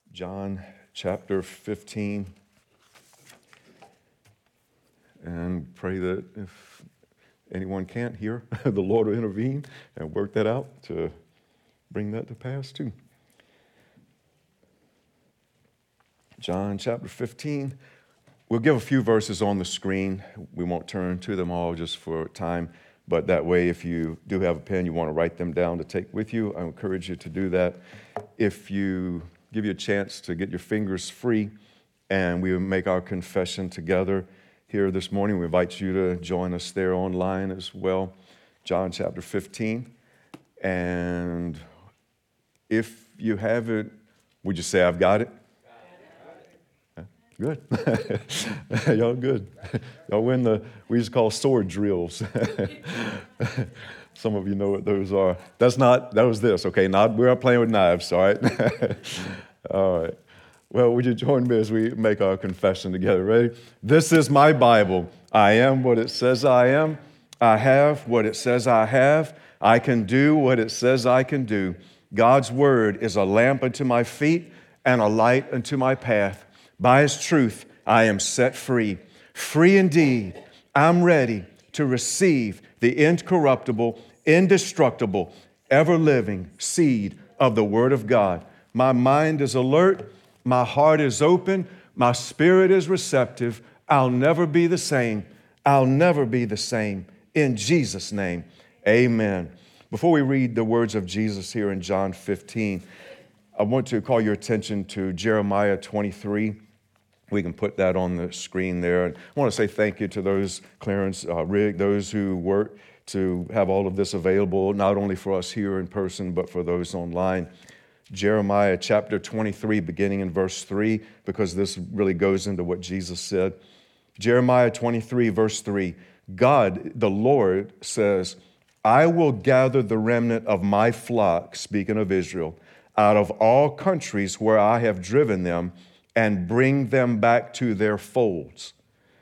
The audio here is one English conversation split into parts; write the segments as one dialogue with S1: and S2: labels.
S1: John chapter 15, and pray that if anyone can't hear, the Lord will intervene and work that out to bring that to pass too. John chapter 15. We'll give a few verses on the screen. We won't turn to them all just for time, but that way if you do have a pen, you want to write them down to take with you, I encourage you to do that. If you give you a chance to get your fingers free and we will make our confession together here this morning, we invite you to join us there online as well. John chapter 15. And if you have it, would you say, I've got it? Good. Y'all good. Y'all win we used to call sword drills. Some of you know what those are. That was this, okay? We're not playing with knives, all right? All right. Well, would you join me as we make our confession together? Ready? This is my Bible. I am what it says I am. I have what it says I have. I can do what it says I can do. God's word is a lamp unto my feet and a light unto my path. By His truth, I am set free. Free indeed. I'm ready to receive the incorruptible, indestructible, ever-living seed of the Word of God. My mind is alert. My heart is open. My spirit is receptive. I'll never be the same. I'll never be the same. In Jesus' name, amen. Before we read the words of Jesus here in John 15, I want to call your attention to Jeremiah 23. We can put that on the screen there. And I want to say thank you to those, Clarence, Rick, those who work to have all of this available, not only for us here in person, but for those online. Jeremiah chapter 23, beginning in verse 3, because this really goes into what Jesus said. Jeremiah 23, verse 3, God, the Lord, says, I will gather the remnant of my flock, speaking of Israel, out of all countries where I have driven them, and bring them back to their folds.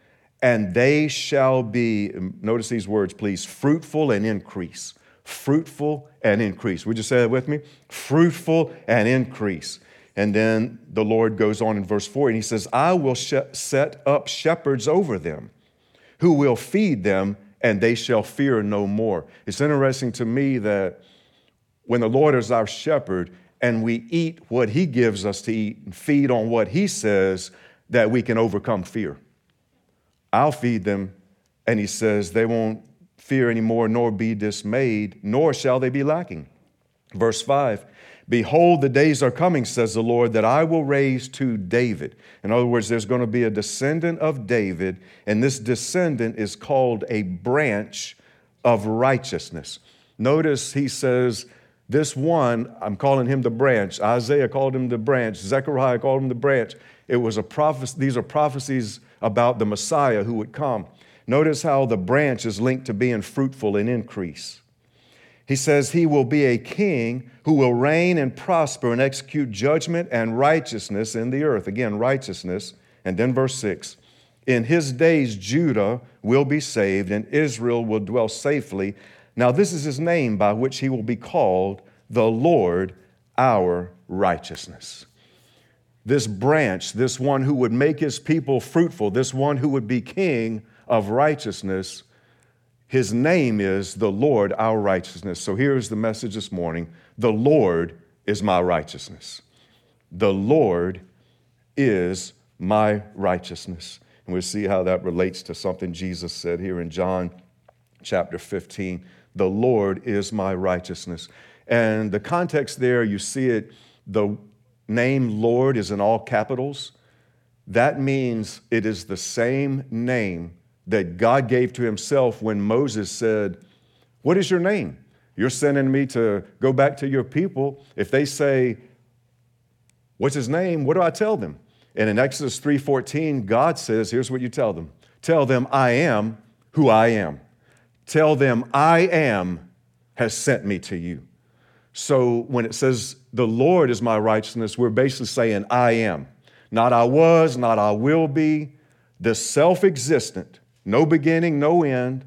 S1: And they shall be, notice these words, please, fruitful and increase. Fruitful and increase. Would you say that with me? Fruitful and increase. And then the Lord goes on in verse 4, and He says, I will set up shepherds over them, who will feed them, and they shall fear no more. It's interesting to me that when the Lord is our shepherd, and we eat what He gives us to eat and feed on what He says, that we can overcome fear. I'll feed them, and He says they won't fear anymore, nor be dismayed, nor shall they be lacking. Verse 5, behold, the days are coming, says the Lord, that I will raise to David. In other words, there's going to be a descendant of David, and this descendant is called a branch of righteousness. Notice He says, this one, I'm calling him the branch. Isaiah called him the branch. Zechariah called him the branch. It was a prophecy. These are prophecies about the Messiah who would come. Notice how the branch is linked to being fruitful and increase. He says he will be a king who will reign and prosper and execute judgment and righteousness in the earth. Again, righteousness. And then verse 6, in his days Judah will be saved and Israel will dwell safely. Now, this is his name by which he will be called the Lord, our righteousness. This branch, this one who would make his people fruitful, this one who would be king of righteousness, his name is the Lord, our righteousness. So here's the message this morning. The Lord is my righteousness. The Lord is my righteousness. And we'll see how that relates to something Jesus said here in John chapter 15. The Lord is my righteousness. And the context there, you see it, the name Lord is in all capitals. That means it is the same name that God gave to Himself when Moses said, what is your name? You're sending me to go back to your people. If they say, what's his name? What do I tell them? And in Exodus 3:14, God says, here's what you tell them. Tell them, I am who I am. Tell them, I am has sent me to you. So when it says the Lord is my righteousness, we're basically saying I am. Not I was, not I will be. The self-existent, no beginning, no end,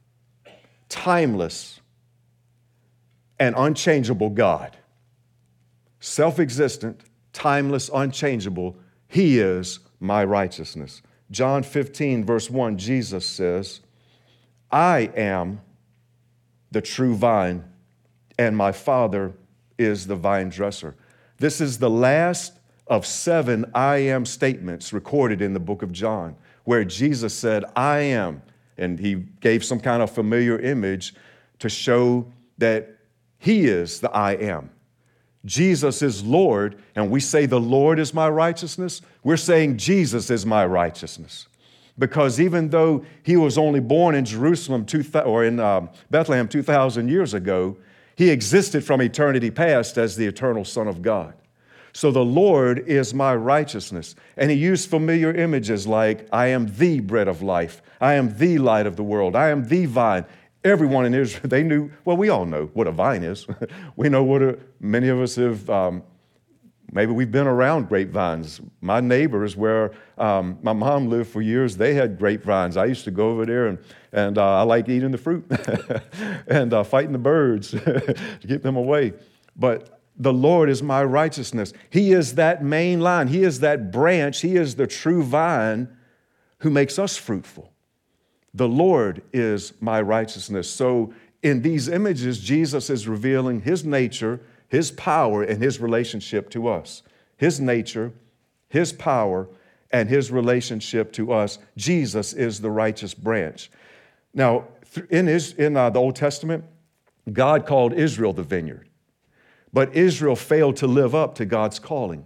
S1: timeless, and unchangeable God. Self-existent, timeless, unchangeable. He is my righteousness. John 15, verse 1, Jesus says, I am the true vine, and my Father is the vine dresser. This is the last of 7 I am statements recorded in the book of John, where Jesus said, I am, and he gave some kind of familiar image to show that he is the I am. Jesus is Lord, and we say the Lord is my righteousness. We're saying Jesus is my righteousness. Because even though he was only born in Jerusalem or in Bethlehem 2,000 years ago, he existed from eternity past as the eternal Son of God. So the Lord is my righteousness. And he used familiar images like, I am the bread of life. I am the light of the world. I am the vine. Everyone in Israel, they knew, well, we all know what a vine is. We know many of us have, maybe we've been around grapevines. My neighbors where my mom lived for years, they had grapevines. I used to go over there and I liked eating the fruit and fighting the birds to keep them away. But the Lord is my righteousness. He is that main line. He is that branch. He is the true vine who makes us fruitful. The Lord is my righteousness. So in these images, Jesus is revealing his nature, his power, and his relationship to us. His nature, his power, and his relationship to us. Jesus is the righteous branch. Now, in the Old Testament, God called Israel the vineyard. But Israel failed to live up to God's calling.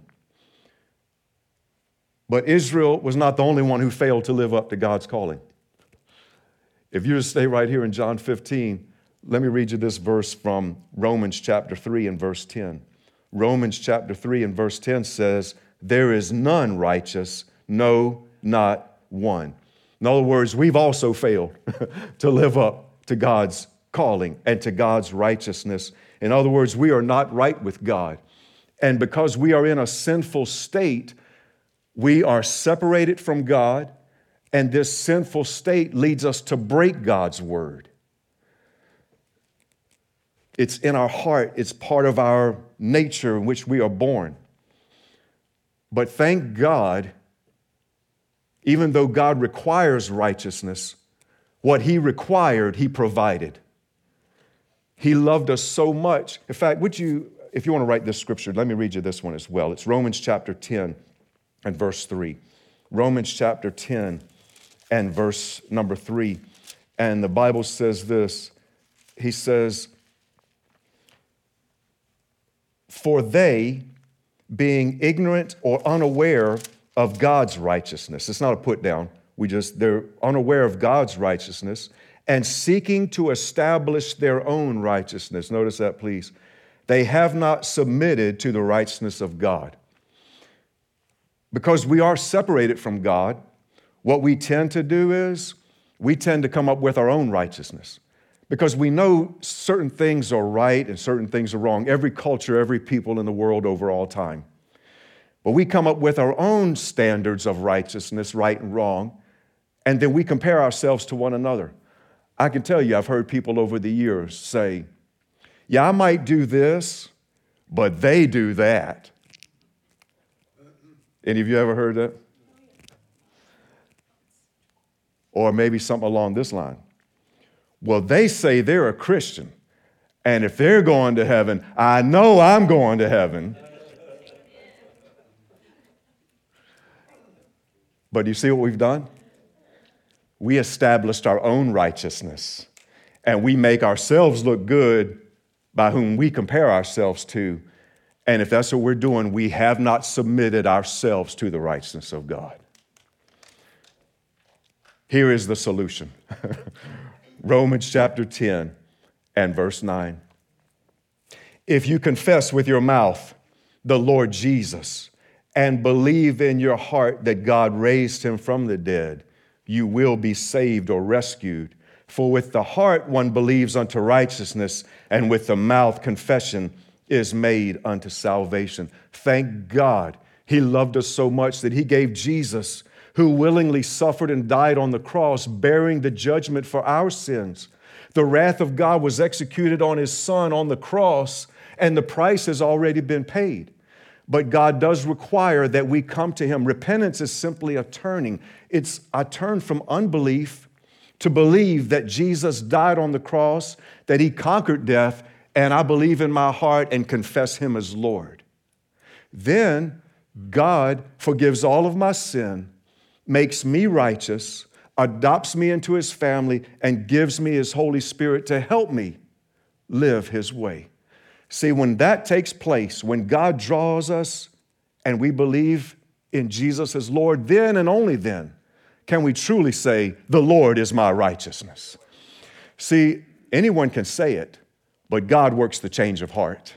S1: But Israel was not the only one who failed to live up to God's calling. If you just stay right here in John 15, let me read you this verse from Romans chapter 3 and verse 10. Romans chapter 3 and verse 10 says, there is none righteous, no, not one. In other words, we've also failed to live up to God's calling and to God's righteousness. In other words, we are not right with God. And because we are in a sinful state, we are separated from God. And this sinful state leads us to break God's word. It's in our heart. It's part of our nature in which we are born. But thank God, even though God requires righteousness, what he required, he provided. He loved us so much. In fact, if you want to write this scripture, let me read you this one as well. It's Romans chapter 10 and verse 3. Romans chapter 10 and verse number 3. And the Bible says this. He says, for they, being ignorant or unaware of God's righteousness. It's not a put down. They're unaware of God's righteousness and seeking to establish their own righteousness. Notice that, please. They have not submitted to the righteousness of God. Because we are separated from God, what we tend to do is we tend to come up with our own righteousness. Because we know certain things are right and certain things are wrong. Every culture, every people in the world over all time. But we come up with our own standards of righteousness, right and wrong, and then we compare ourselves to one another. I can tell you, I've heard people over the years say, yeah, I might do this, but they do that. Any of you ever heard that? Or maybe something along this line. Well, they say they're a Christian, and if they're going to heaven, I know I'm going to heaven. But you see what we've done? We established our own righteousness, and we make ourselves look good by whom we compare ourselves to. And if that's what we're doing, we have not submitted ourselves to the righteousness of God. Here is the solution. Romans chapter 10 and verse 9. If you confess with your mouth the Lord Jesus and believe in your heart that God raised him from the dead, you will be saved or rescued. For with the heart one believes unto righteousness, and with the mouth confession is made unto salvation. Thank God he loved us so much that he gave Jesus, who willingly suffered and died on the cross, bearing the judgment for our sins. The wrath of God was executed on his Son on the cross, and the price has already been paid. But God does require that we come to Him. Repentance is simply a turning. It's a turn from unbelief to believe that Jesus died on the cross, that He conquered death, and I believe in my heart and confess Him as Lord. Then God forgives all of my sin, makes me righteous, adopts me into His family, and gives me His Holy Spirit to help me live His way. See, when that takes place, when God draws us and we believe in Jesus as Lord, then and only then can we truly say, the Lord is my righteousness. See, anyone can say it, but God works the change of heart.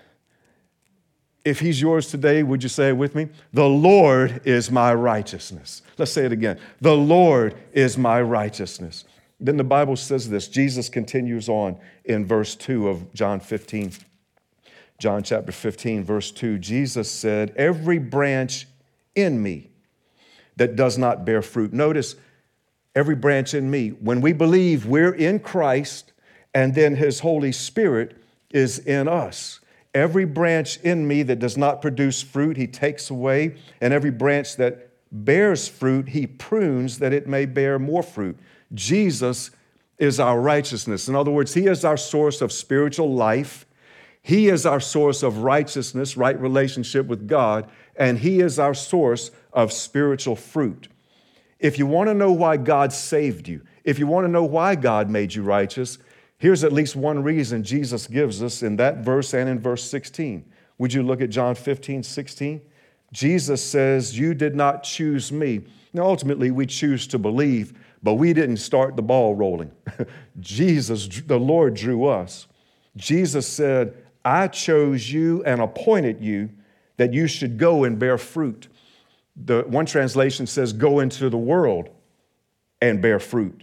S1: If He's yours today, would you say it with me? The Lord is my righteousness. Let's say it again. The Lord is my righteousness. Then the Bible says this. Jesus continues on in verse 2 of John 15. John chapter 15, verse 2, Jesus said, every branch in me that does not bear fruit. Notice, every branch in me. When we believe we're in Christ and then His Holy Spirit is in us. Every branch in me that does not produce fruit, He takes away. And every branch that bears fruit, He prunes that it may bear more fruit. Jesus is our righteousness. In other words, He is our source of spiritual life. He is our source of righteousness, right relationship with God, and He is our source of spiritual fruit. If you want to know why God saved you, if you want to know why God made you righteous, here's at least one reason Jesus gives us in that verse and in verse 16. Would you look at John 15, 16? Jesus says, you did not choose me. Now, ultimately, we choose to believe, but we didn't start the ball rolling. Jesus, the Lord, drew us. Jesus said, I chose you and appointed you that you should go and bear fruit. The one translation says, go into the world and bear fruit,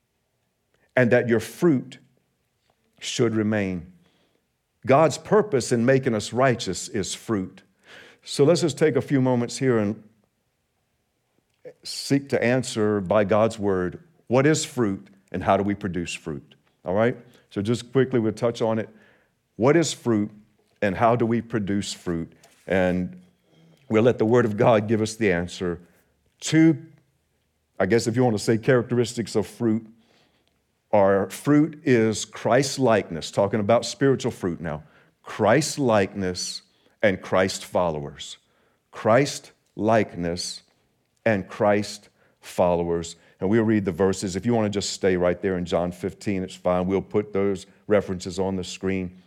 S1: and that your fruit should remain. God's purpose in making us righteous is fruit. So let's just take a few moments here and seek to answer by God's word, what is fruit and how do we produce fruit? All right? So just quickly, we'll touch on it. What is fruit and how do we produce fruit? And we'll let the Word of God give us the answer. Two, I guess if you want to say characteristics of fruit, our fruit is Christ-likeness, talking about spiritual fruit now. Christ-likeness and Christ followers. Christ-likeness and Christ followers. And we'll read the verses. If you want to just stay right there in John 15, it's fine. We'll put those references on the screen.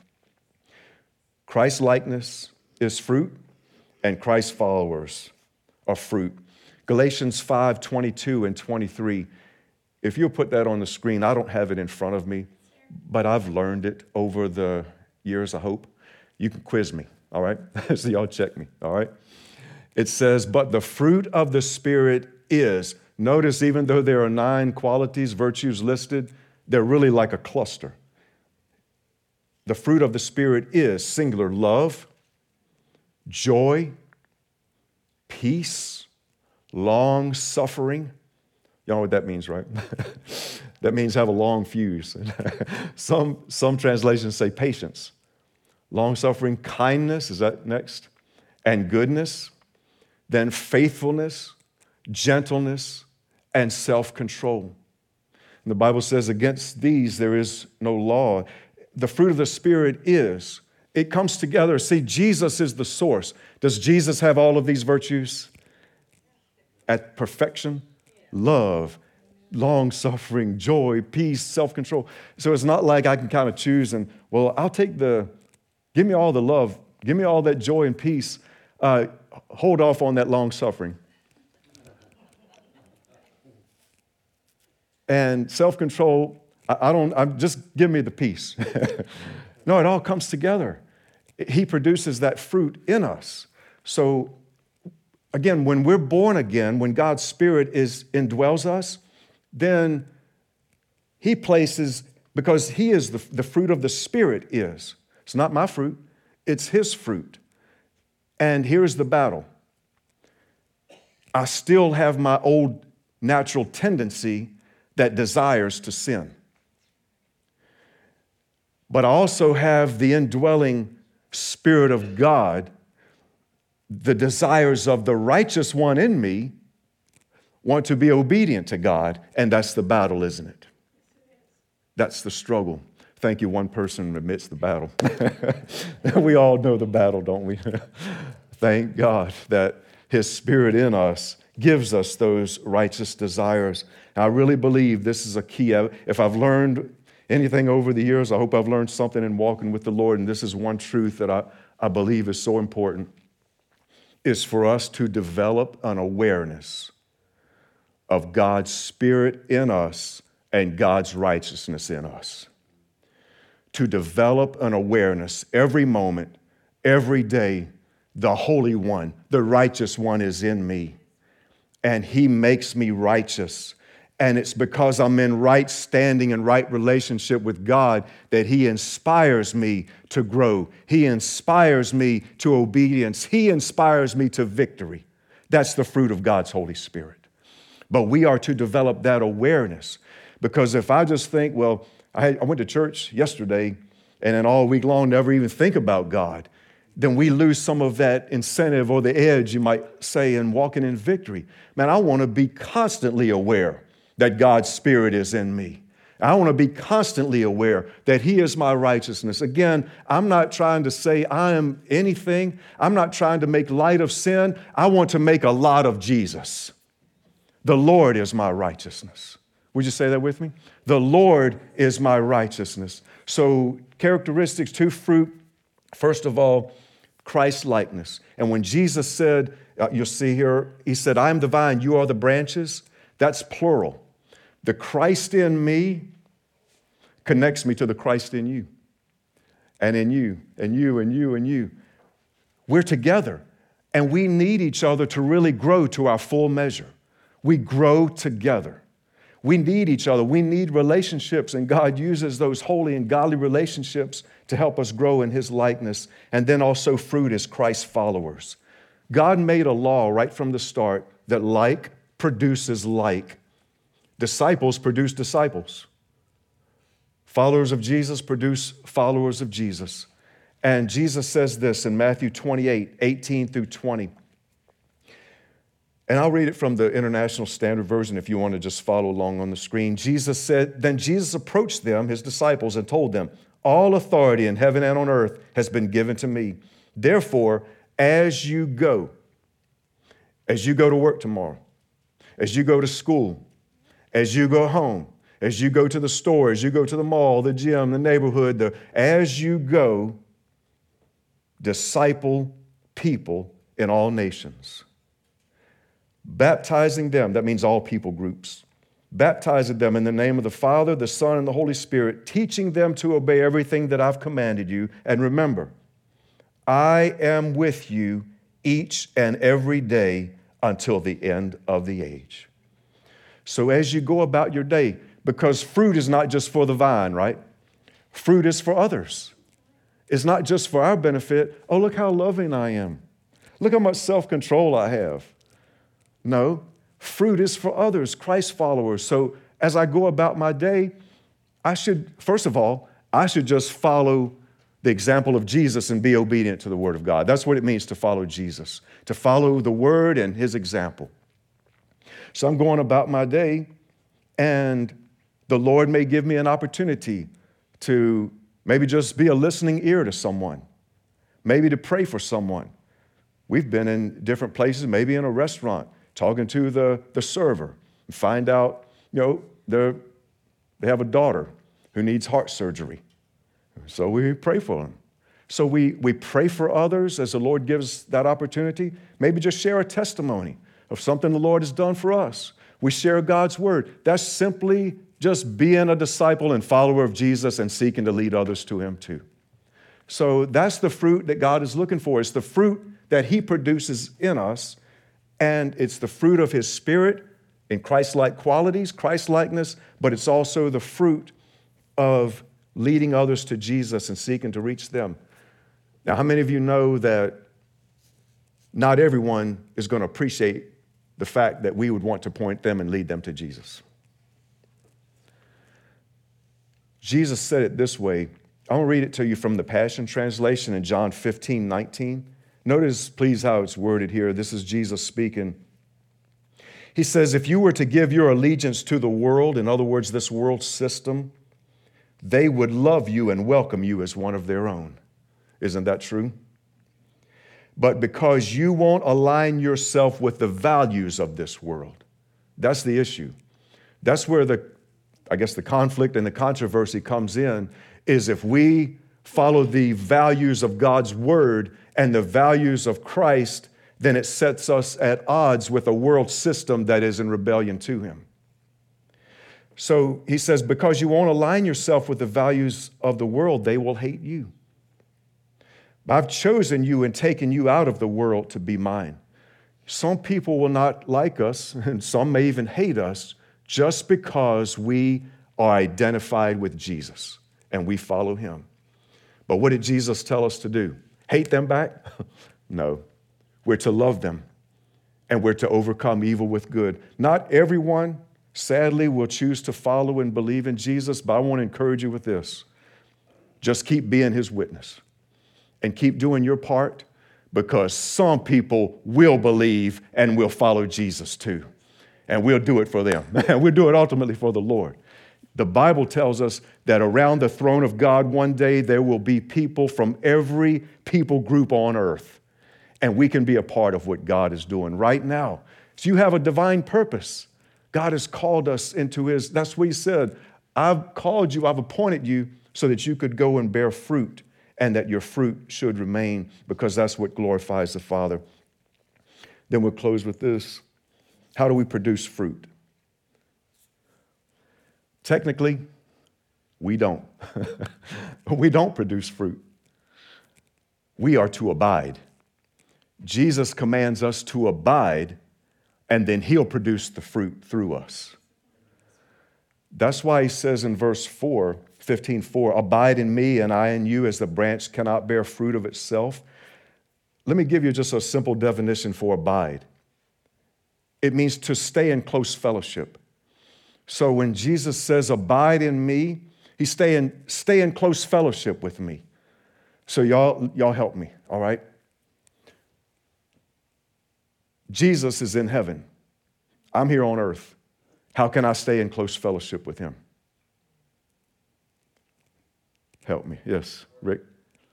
S1: Christ-likeness is fruit, and Christ followers are fruit. Galatians 5:22 and 23. If you'll put that on the screen, I don't have it in front of me, but I've learned it over the years, I hope. You can quiz me, all right? So y'all check me, all right? It says, but the fruit of the Spirit is. Notice, even though there are 9 qualities, virtues listed, they're really like a cluster. The fruit of the Spirit is singular love, joy, peace, long suffering. You know what that means, right? That means have a long fuse. Some translations say patience. Long suffering, kindness, is that next? And goodness. Then faithfulness, gentleness, and self-control. And the Bible says against these there is no law. The fruit of the Spirit is. It comes together. See, Jesus is the source. Does Jesus have all of these virtues at perfection? Love, long-suffering, joy, peace, self-control. So it's not like I can kind of choose and, well, I'll take give me all the love, give me all that joy and peace. Hold off on that long-suffering. And self-control, just give me the peace. No, it all comes together. He produces that fruit in us. So again, when we're born again, when God's Spirit indwells us, then He places, because He is the fruit of the Spirit is. It's not my fruit, it's His fruit. And here's the battle. I still have my old natural tendency that desires to sin. But I also have the indwelling Spirit of God the desires of the righteous one in me want to be obedient to God, and that's the battle, isn't it? That's the struggle. Thank you, one person admits the battle. We all know the battle, don't we? Thank God that His Spirit in us gives us those righteous desires. And I really believe this is a key. If I've learned anything over the years, I hope I've learned something in walking with the Lord, and this is one truth that I believe is so important, is for us to develop an awareness of God's Spirit in us and God's righteousness in us. To develop an awareness every moment, every day, the Holy One, the righteous one is in me, and He makes me righteous. And it's because I'm in right standing and right relationship with God that He inspires me to grow. He inspires me to obedience. He inspires me to victory. That's the fruit of God's Holy Spirit. But we are to develop that awareness, because if I just think, well, I went to church yesterday and then all week long never even think about God, then we lose some of that incentive or the edge, you might say, in walking in victory. Man, I want to be constantly aware that God's Spirit is in me. I want to be constantly aware that He is my righteousness. Again, I'm not trying to say I am anything. I'm not trying to make light of sin. I want to make a lot of Jesus. The Lord is my righteousness. Would you say that with me? The Lord is my righteousness. So characteristics, 2 fruit. First of all, Christ-likeness. And when Jesus said, you'll see here, He said, I am the vine, you are the branches. That's plural. The Christ in me connects me to the Christ in you. And in you, and you, and you, and you. We're together. And we need each other to really grow to our full measure. We grow together. We need each other. We need relationships, and God uses those holy and godly relationships to help us grow in His likeness. And then also fruit is Christ's followers. God made a law right from the start that like produces like. Disciples produce disciples. Followers of Jesus produce followers of Jesus. And Jesus says this in Matthew 28, 18 through 20. And I'll read it from the International Standard Version if you want to just follow along on the screen. Jesus said, then Jesus approached them, His disciples, and told them, all authority in heaven and on earth has been given to me. Therefore, as you go to work tomorrow, as you go to school, as you go home, as you go to the store, as you go to the mall, the gym, the neighborhood, as you go, disciple people in all nations. Baptizing them, that means all people groups, baptizing them in the name of the Father, the Son, and the Holy Spirit, teaching them to obey everything that I've commanded you. And remember, I am with you each and every day until the end of the age. So as you go about your day, because fruit is not just for the vine, right? Fruit is for others. It's not just for our benefit. Oh, look how loving I am. Look how much self-control I have. No, fruit is for others, Christ followers. So as I go about my day, I should just follow the example of Jesus and be obedient to the Word of God. That's what it means to follow Jesus, to follow the Word and His example. So I'm going about my day, and the Lord may give me an opportunity to maybe just be a listening ear to someone, maybe to pray for someone. We've been in different places, maybe in a restaurant, talking to the server, and find out, they have a daughter who needs heart surgery. So we pray for them. So we pray for others as the Lord gives that opportunity. Maybe just share a testimony of something the Lord has done for us. We share God's word. That's simply just being a disciple and follower of Jesus and seeking to lead others to Him too. So that's the fruit that God is looking for. It's the fruit that He produces in us, and it's the fruit of His Spirit in Christ-like qualities, Christ-likeness, but it's also the fruit of leading others to Jesus and seeking to reach them. Now, how many of you know that not everyone is going to appreciate the fact that we would want to point them and lead them to Jesus? Jesus said it this way. I'm going to read it to you from the Passion Translation in John 15:19. Notice, please, how it's worded here. This is Jesus speaking. He says, if you were to give your allegiance to the world, in other words, this world system, they would love you and welcome you as one of their own. Isn't that true? But because you won't align yourself with the values of this world, that's the issue. That's where the conflict and the controversy comes in, is if we follow the values of God's word and the values of Christ, then it sets us at odds with a world system that is in rebellion to him. So he says, because you won't align yourself with the values of the world, they will hate you. I've chosen you and taken you out of the world to be mine. Some people will not like us, and some may even hate us, just because we are identified with Jesus and we follow him. But what did Jesus tell us to do? Hate them back? No. We're to love them, and we're to overcome evil with good. Not everyone, sadly, will choose to follow and believe in Jesus, but I want to encourage you with this. Just keep being his witness and keep doing your part, because some people will believe and will follow Jesus too. And we'll do it for them. We'll do it ultimately for the Lord. The Bible tells us that around the throne of God one day there will be people from every people group on earth. And we can be a part of what God is doing right now. So you have a divine purpose. God has called us into his, that's what he said. I've called you, I've appointed you so that you could go and bear fruit, and that your fruit should remain, because that's what glorifies the Father. Then we'll close with this. How do we produce fruit? Technically, we don't. We don't produce fruit. We are to abide. Jesus commands us to abide, and then he'll produce the fruit through us. That's why he says in verse 4, 15:4, abide in me and I in you, as the branch cannot bear fruit of itself. Let me give you just a simple definition for abide. It means to stay in close fellowship. So when Jesus says abide in me, he's stay in close fellowship with me. So y'all help me, all right? Jesus is in heaven. I'm here on earth. How can I stay in close fellowship with him? Help me. Yes, Rick?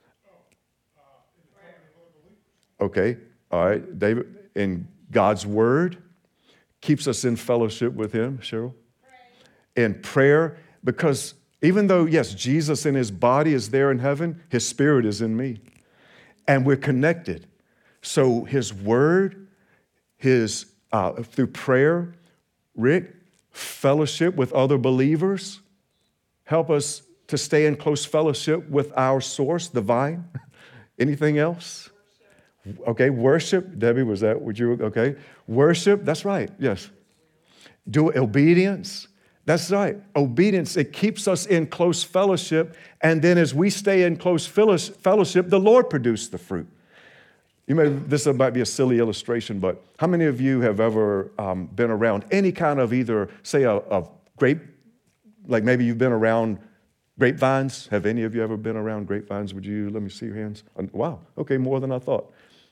S1: Okay, all right. David, in God's word keeps us in fellowship with him. Cheryl? In prayer, because even though, yes, Jesus in his body is there in heaven, his spirit is in me. And we're connected. So his word, through prayer, Rick, fellowship with other believers, help us to stay in close fellowship with our source, the vine. Anything else? Okay, worship. Debbie, was that what you were? Okay. Worship, that's right, yes. Do obedience. That's right. Obedience, it keeps us in close fellowship, and then as we stay in close fellowship, the Lord produced the fruit. This might be a silly illustration, but how many of you have ever been around any kind of either, say, a grape, like maybe you've been around grapevines? Have any of you ever been around grapevines? Let me see your hands. Wow, okay, more than I thought.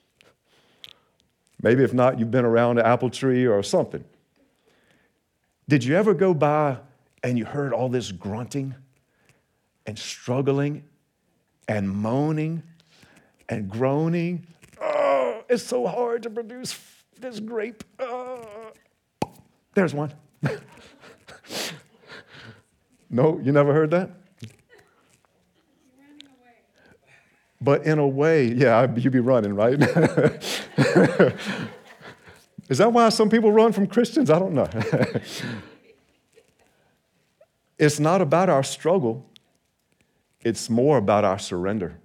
S1: Maybe if not, you've been around an apple tree or something. Did you ever go by and you heard all this grunting and struggling and moaning and groaning? Oh, it's so hard to produce this grape. There's one. No, you never heard that? But in a way, yeah, you be running, right? Is that why some people run from Christians? I don't know. It's not about our struggle. It's more about our surrender.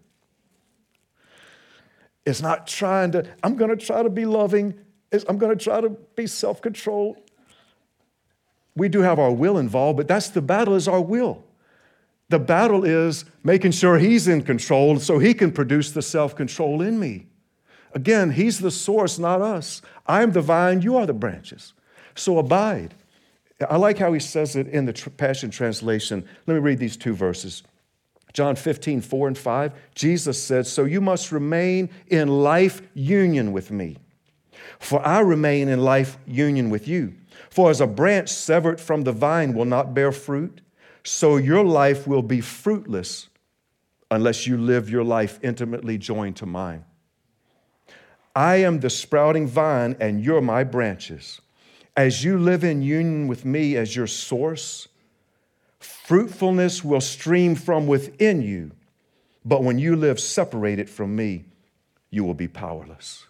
S1: It's not I'm going to try to be loving. I'm going to try to be self-controlled. We do have our will involved, but the battle is our will. The battle is making sure he's in control so he can produce the self-control in me. Again, he's the source, not us. I'm the vine, you are the branches. So abide. I like how he says it in the Passion Translation. Let me read these two verses. John 15, 4 and 5, Jesus said, so you must remain in life union with me, for I remain in life union with you. For as a branch severed from the vine will not bear fruit, so your life will be fruitless unless you live your life intimately joined to mine. I am the sprouting vine, and you're my branches. As you live in union with me as your source, fruitfulness will stream from within you. But when you live separated from me, you will be powerless.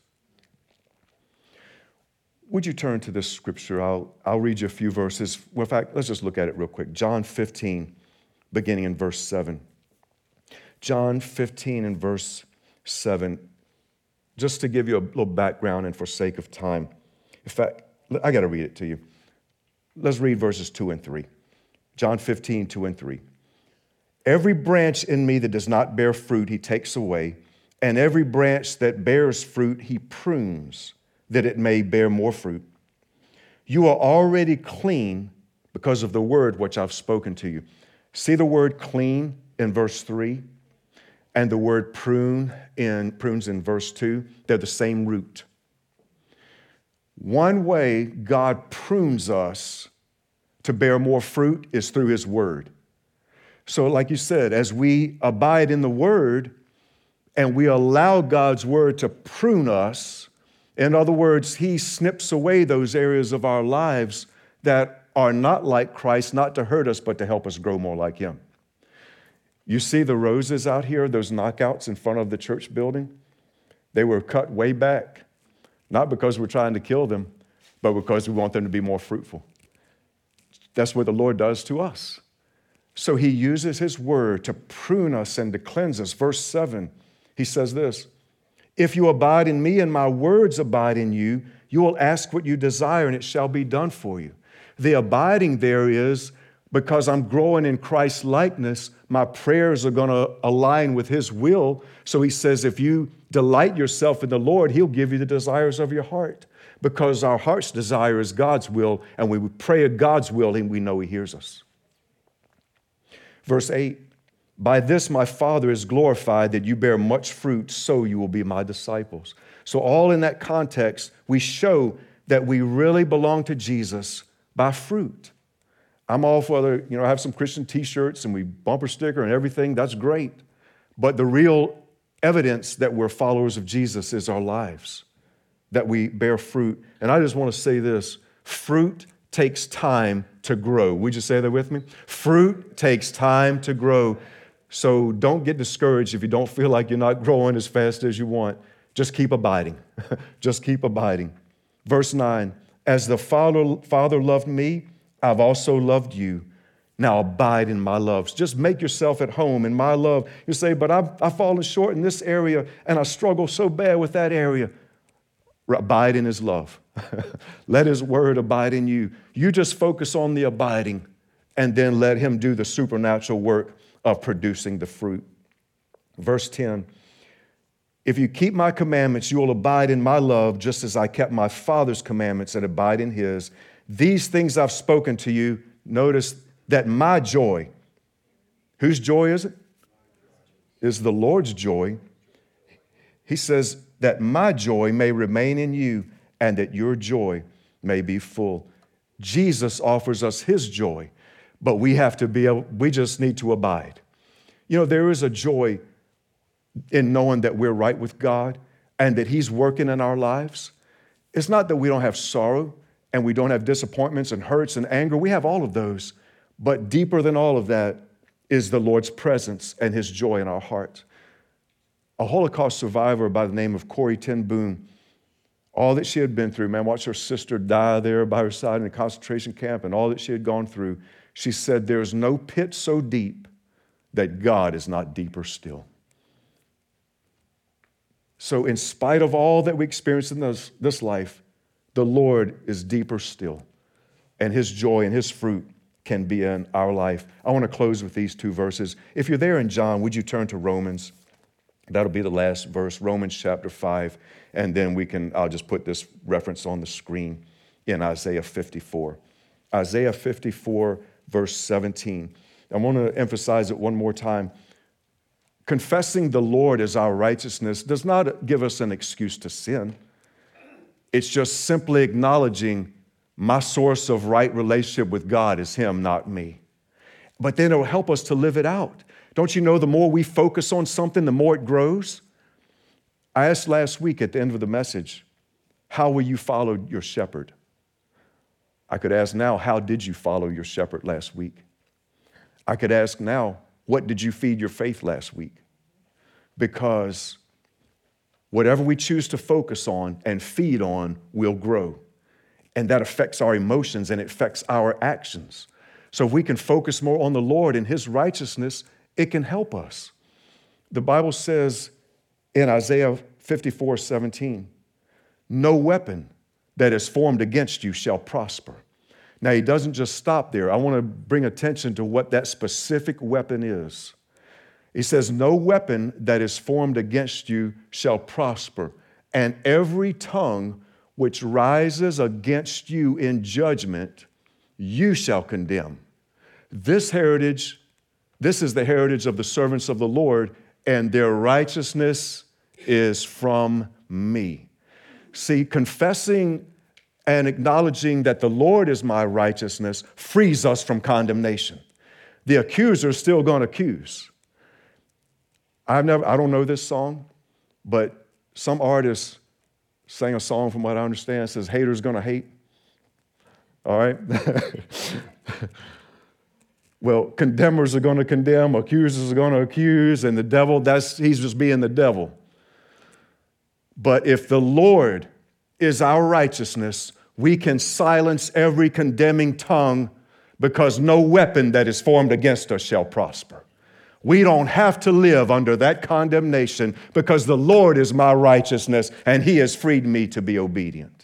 S1: Would you turn to this scripture? I'll read you a few verses. Well, in fact, let's just look at it real quick. John 15, beginning in verse 7. John 15 and verse 7. Just to give you a little background and for sake of time. In fact, I got to read it to you. Let's read verses 2 and 3. John 15, 2 and 3. Every branch in me that does not bear fruit, he takes away, and every branch that bears fruit, he prunes, that it may bear more fruit. You are already clean because of the word which I've spoken to you. See the word clean in verse 3 and the word prunes in verse 2. They're the same root. One way God prunes us to bear more fruit is through his word. So like you said, as we abide in the word and we allow God's word to prune us, in other words, he snips away those areas of our lives that are not like Christ, not to hurt us, but to help us grow more like him. You see the roses out here, those knockouts in front of the church building? They were cut way back, not because we're trying to kill them, but because we want them to be more fruitful. That's what the Lord does to us. So he uses his word to prune us and to cleanse us. Verse 7, he says this, if you abide in me and my words abide in you, you will ask what you desire and it shall be done for you. The abiding there is because I'm growing in Christ's likeness, my prayers are going to align with his will. So he says, if you delight yourself in the Lord, he'll give you the desires of your heart, because our heart's desire is God's will, and we pray at God's will, and we know he hears us. Verse 8, by this my Father is glorified, that you bear much fruit, so you will be my disciples. So all in that context, we show that we really belong to Jesus by fruit. I'm all for I have some Christian t-shirts and we bumper sticker and everything. That's great. But the real evidence that we're followers of Jesus is our lives, that we bear fruit. And I just want to say this, fruit takes time to grow. Would you say that with me? Fruit takes time to grow. So don't get discouraged if you don't feel like you're not growing as fast as you want. Just keep abiding. Just keep abiding. Verse 9, as the Father loved me, I've also loved you. Now abide in my love. Just make yourself at home in my love. You say, but I've fallen short in this area and I struggle so bad with that area. Abide in his love. Let his word abide in you. You just focus on the abiding and then let him do the supernatural work of producing the fruit. Verse 10, if you keep my commandments, you will abide in my love, just as I kept my Father's commandments and abide in his. These things I've spoken to you. Notice that my joy, whose joy is it? Is the Lord's joy. He says that my joy may remain in you and that your joy may be full. Jesus offers us his joy, but we just need to abide. There is a joy in knowing that we're right with God and that he's working in our lives. It's not that we don't have sorrow and we don't have disappointments and hurts and anger. We have all of those. But deeper than all of that is the Lord's presence and his joy in our heart. A Holocaust survivor by the name of Corrie ten Boom, all that she had been through, watched her sister die there by her side in a concentration camp and all that she had gone through. She said, there's no pit so deep that God is not deeper still. So in spite of all that we experience in this life, the Lord is deeper still, and his joy and his fruit can be in our life. I want to close with these two verses. If you're there in John, would you turn to Romans? That'll be the last verse, Romans chapter 5, and then I'll just put this reference on the screen in Isaiah 54. Isaiah 54, verse 17. I want to emphasize it one more time. confessing the Lord as our righteousness does not give us an excuse to sin. It's just simply acknowledging my source of right relationship with God is Him, not me. But then it'll help us to live it out. Don't you know the more we focus on something, the more it grows? I asked last week at the end of the message, how will you follow your shepherd? I could ask now, how did you follow your shepherd last week? I could ask now, what did you feed your faith last week? Because whatever we choose to focus on and feed on will grow. And that affects our emotions and it affects our actions. So if we can focus more on the Lord and His righteousness, it can help us. The Bible says in Isaiah 54:17, no weapon that is formed against you shall prosper. Now, He doesn't just stop there. I want to bring attention to what that specific weapon is. He says, no weapon that is formed against you shall prosper, and every tongue which rises against you in judgment, you shall condemn. This is the heritage of the servants of the Lord, and their righteousness is from me. See, confessing and acknowledging that the Lord is my righteousness frees us from condemnation. The accuser is still going to accuse. I don't know this song, but some artist sang a song, from what I understand, says, haters gonna hate. All right? Well, condemners are gonna condemn, accusers are gonna accuse, and the devil, he's just being the devil. But if the Lord is our righteousness, we can silence every condemning tongue, because no weapon that is formed against us shall prosper. We don't have to live under that condemnation, because the Lord is my righteousness and He has freed me to be obedient.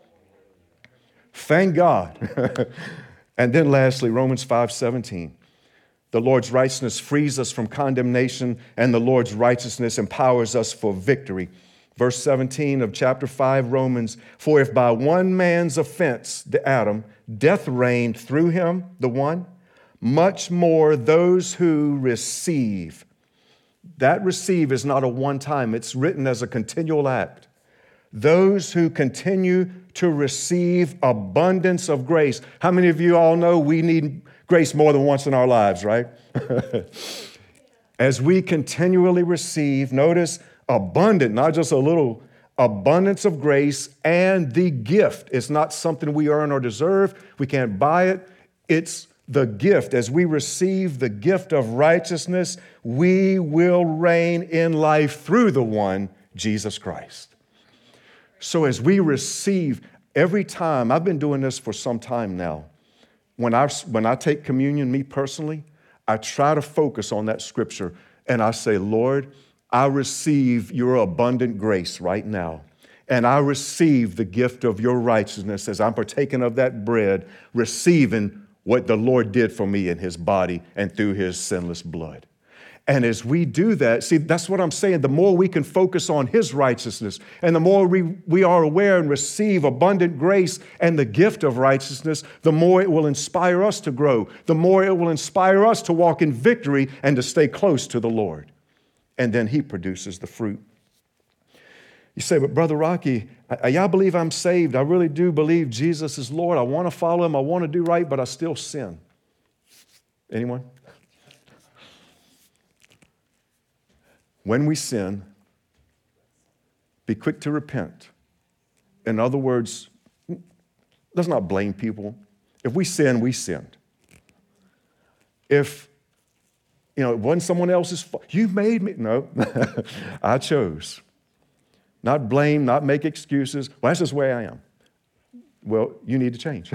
S1: Thank God. And then lastly, Romans 5:17. The Lord's righteousness frees us from condemnation, and the Lord's righteousness empowers us for victory. Verse 17 of chapter 5, Romans, for if by one man's offense, the Adam, death reigned through him, the one, much more those who receive. That receive is not a one-time, it's written as a continual act. Those who continue to receive abundance of grace. How many of you all know we need grace more than once in our lives, right? As we continually receive, notice, abundant, not just a little, abundance of grace and the gift. It's not something we earn or deserve. We can't buy it. It's the gift. As we receive the gift of righteousness, we will reign in life through the one, Jesus Christ. So as we receive, every time, I've been doing this for some time now, when I take communion, me personally, I try to focus on that scripture and I say, Lord, I receive your abundant grace right now. And I receive the gift of your righteousness as I'm partaking of that bread, receiving what the Lord did for me in His body and through His sinless blood. And as we do that, see, that's what I'm saying. The more we can focus on His righteousness and the more we are aware and receive abundant grace and the gift of righteousness, the more it will inspire us to grow, the more it will inspire us to walk in victory and to stay close to the Lord. And then He produces the fruit. You say, but Brother Rocky, y'all believe I'm saved. I really do believe Jesus is Lord. I want to follow Him. I want to do right, but I still sin. Anyone? When we sin, be quick to repent. In other words, let's not blame people. If we sin, we sinned. If, it wasn't someone else's fault, you made me. No, I chose. Not blame, not make excuses. Well, that's just the way I am. Well, you need to change.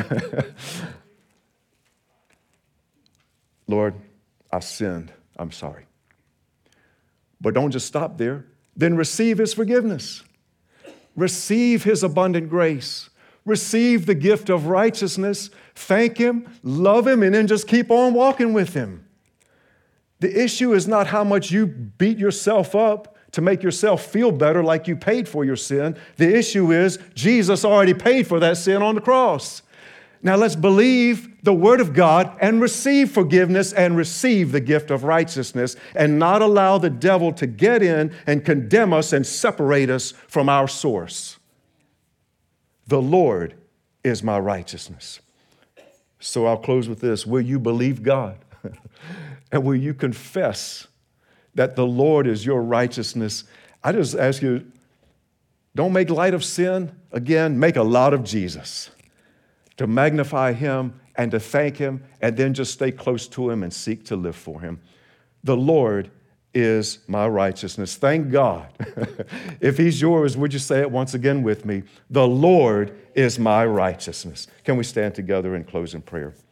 S1: Lord, I sinned. I'm sorry. But don't just stop there. Then receive His forgiveness. Receive His abundant grace. Receive the gift of righteousness. Thank Him, love Him, and then just keep on walking with Him. The issue is not how much you beat yourself up to make yourself feel better like you paid for your sin. The issue is Jesus already paid for that sin on the cross. Now let's believe the Word of God and receive forgiveness and receive the gift of righteousness and not allow the devil to get in and condemn us and separate us from our source. The Lord is my righteousness. So I'll close with this. Will you believe God? And will you confess that the Lord is your righteousness? I just ask you, don't make light of sin. Again, make a lot of Jesus, to magnify him and to thank him, and then just stay close to him and seek to live for him. The Lord is my righteousness. Thank God. If he's yours, would you say it once again with me? The Lord is my righteousness. Can we stand together and close in prayer?